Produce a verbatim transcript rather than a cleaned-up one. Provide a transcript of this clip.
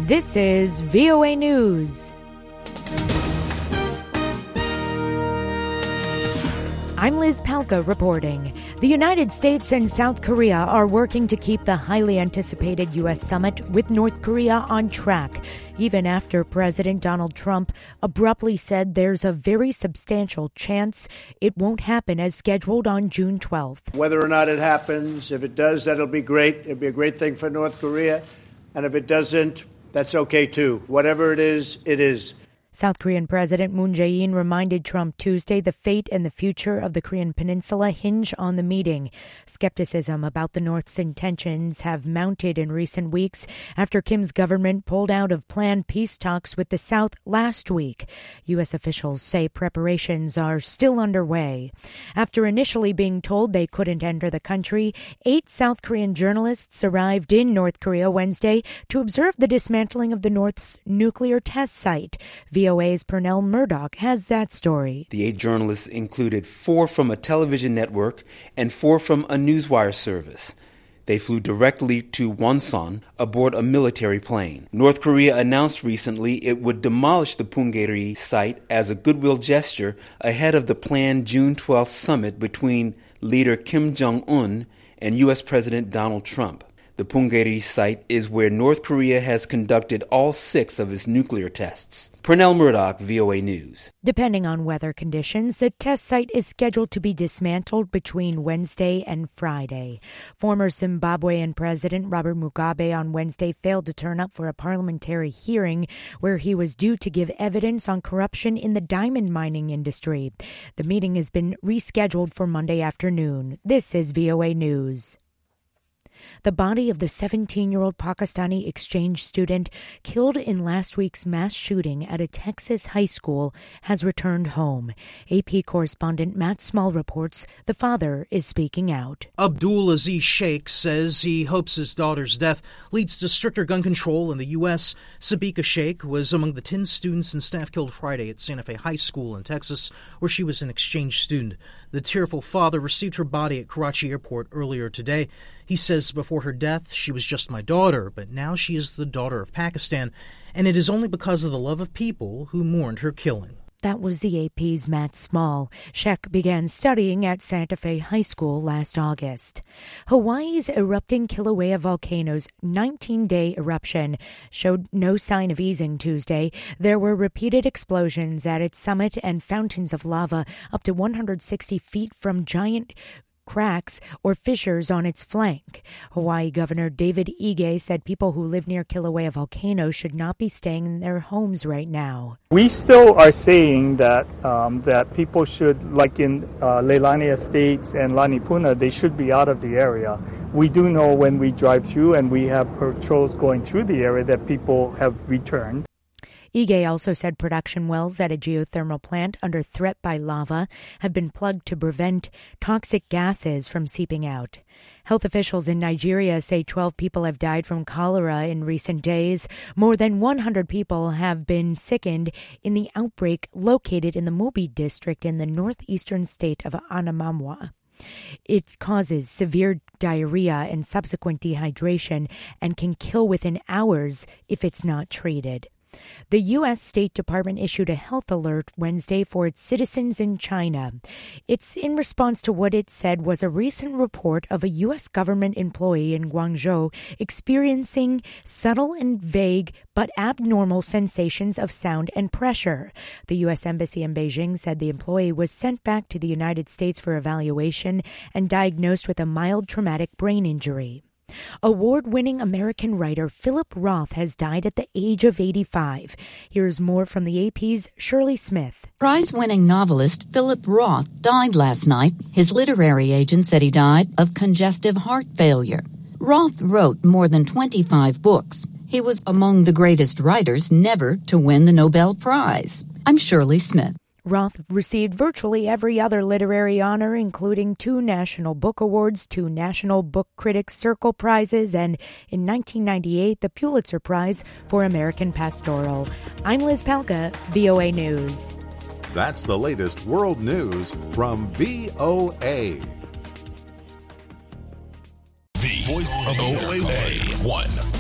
This is V O A News. I'm Liz Palka reporting. The United States and South Korea are working to keep the highly anticipated U S summit with North Korea on track, even after President Donald Trump abruptly said there's a very substantial chance it won't happen as scheduled on June twelfth. Whether or not it happens, if it does, that'll be great. It'll be a great thing for North Korea. And if it doesn't, that's okay too. Whatever it is, it is. South Korean President Moon Jae-in reminded Trump Tuesday the fate and the future of the Korean peninsula hinge on the meeting. Skepticism about the North's intentions have mounted in recent weeks after Kim's government pulled out of planned peace talks with the South last week. U S officials say preparations are still underway. After initially being told they couldn't enter the country, eight South Korean journalists arrived in North Korea Wednesday to observe the dismantling of the North's nuclear test site. V O A's Pernell Murdoch has that story. The eight journalists included four from a television network and four from a newswire service. They flew directly to Wonsan aboard a military plane. North Korea announced recently it would demolish the Punggye-ri site as a goodwill gesture ahead of the planned June twelfth summit between leader Kim Jong-un and U S President Donald Trump. The Punggye-ri site is where North Korea has conducted all six of its nuclear tests. Pernell Murdoch, V O A News. Depending on weather conditions, the test site is scheduled to be dismantled between Wednesday and Friday. Former Zimbabwean President Robert Mugabe on Wednesday failed to turn up for a parliamentary hearing where he was due to give evidence on corruption in the diamond mining industry. The meeting has been rescheduled for Monday afternoon. This is V O A News. The body of the seventeen-year-old Pakistani exchange student killed in last week's mass shooting at a Texas high school has returned home. A P correspondent Matt Small reports the father is speaking out. Abdul Aziz Sheikh says he hopes his daughter's death leads to stricter gun control in the U S Sabika Sheikh was among the ten students and staff killed Friday at Santa Fe High School in Texas, where she was an exchange student. The tearful father received her body at Karachi Airport earlier today. He says before her death, she was just my daughter, but now she is the daughter of Pakistan, and it is only because of the love of people who mourned her killing. That was the A P's Matt Small. Sheikh began studying at Santa Fe High School last August. Hawaii's erupting Kilauea volcano's nineteen-day eruption showed no sign of easing Tuesday. There were repeated explosions at its summit and fountains of lava up to one hundred sixty feet from giant cracks or fissures on its flank. Hawaii Governor David Ige said people who live near Kilauea volcano should not be staying in their homes right now. We still are saying that um, that people should, like in uh, Leilani Estates and Lani Puna, they should be out of the area. We do know when we drive through and we have patrols going through the area that people have returned. Ige also said production wells at a geothermal plant under threat by lava have been plugged to prevent toxic gases from seeping out. Health officials in Nigeria say twelve people have died from cholera in recent days. More than one hundred people have been sickened in the outbreak located in the Mubi district in the northeastern state of Anambra. It causes severe diarrhea and subsequent dehydration and can kill within hours if it's not treated. The U S State Department issued a health alert Wednesday for its citizens in China. It's in response to what it said was a recent report of a U S government employee in Guangzhou experiencing subtle and vague but abnormal sensations of sound and pressure. The U S Embassy in Beijing said the employee was sent back to the United States for evaluation and diagnosed with a mild traumatic brain injury. Award-winning American writer Philip Roth has died at the age of eighty-five. Here's more from the A P's Shirley Smith. Prize-winning novelist Philip Roth died last night. His literary agent said he died of congestive heart failure. Roth wrote more than twenty-five books. He was among the greatest writers never to win the Nobel Prize. I'm Shirley Smith. Roth received virtually every other literary honor, including two National Book Awards, two National Book Critics Circle Prizes, and in nineteen ninety-eight, the Pulitzer Prize for American Pastoral. I'm Liz Palka, V O A News. That's the latest world news from V O A. The Voice of O A one,